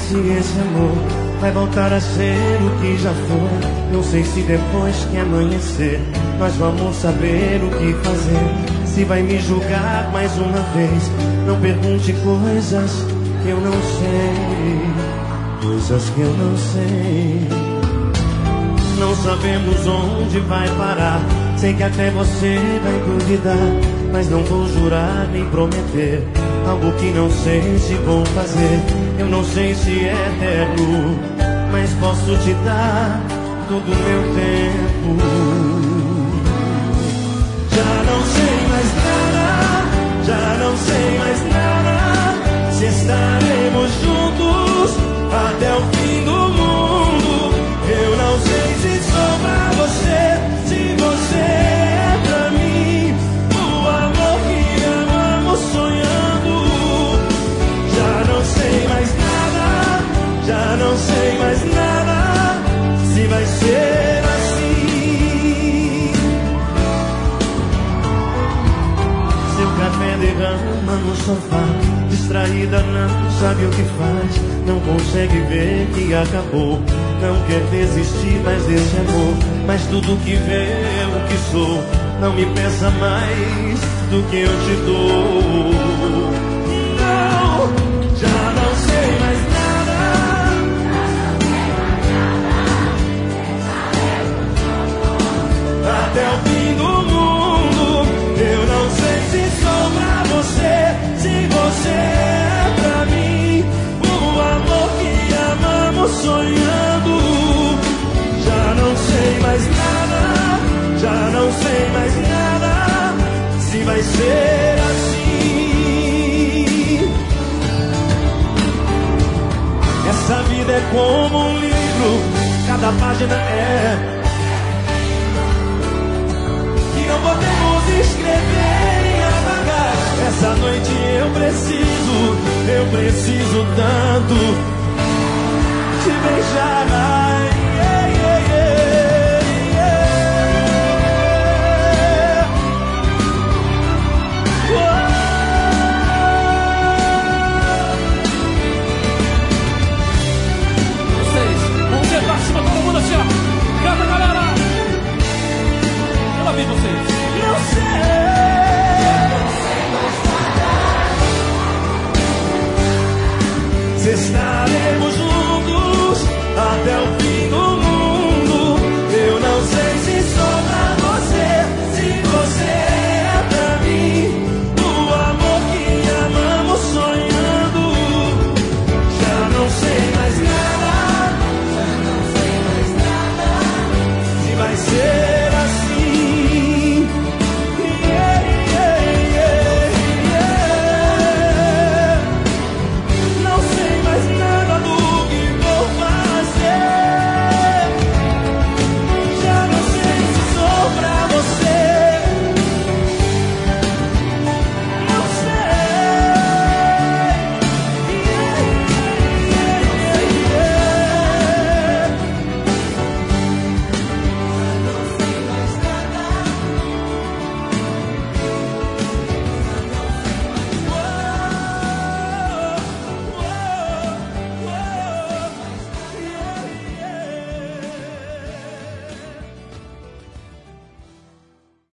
se esse amor vai voltar a ser o que já foi. Não sei se depois que amanhecer nós vamos saber o que fazer. Se vai me julgar mais uma vez, não pergunte coisas que eu não sei. Coisas que eu não sei. Não sabemos onde vai parar. Sei que até você vai duvidar, mas não vou jurar nem prometer algo que não sei se vou fazer. Eu não sei se é eterno, mas posso te dar todo o meu tempo. Já não sei mais nada, já não sei mais nada, se estaremos juntos até o fim do mundo. Eu não sei se sou pra você, se você é pra mim, o amor que amamos sonhando. Já não sei mais nada, já não sei mais nada, se vai ser assim. Seu café derrama no sofá, distraída não sabe o que faz. Não consegue ver que acabou, não quer desistir mais desse amor. Mas tudo que vê é o que sou. Não me peça mais do que eu te dou. Não, já não sei mais nada. Até o fim do mundo. Eu não sei se sou pra você, se você é pra mim, o amor que amamos sonhando. Já não sei mais nada, já não sei mais nada, se vai ser assim. Essa vida é como um livro, cada página é que não podemos escrever e apagar. Essa noite eu preciso tanto te beijar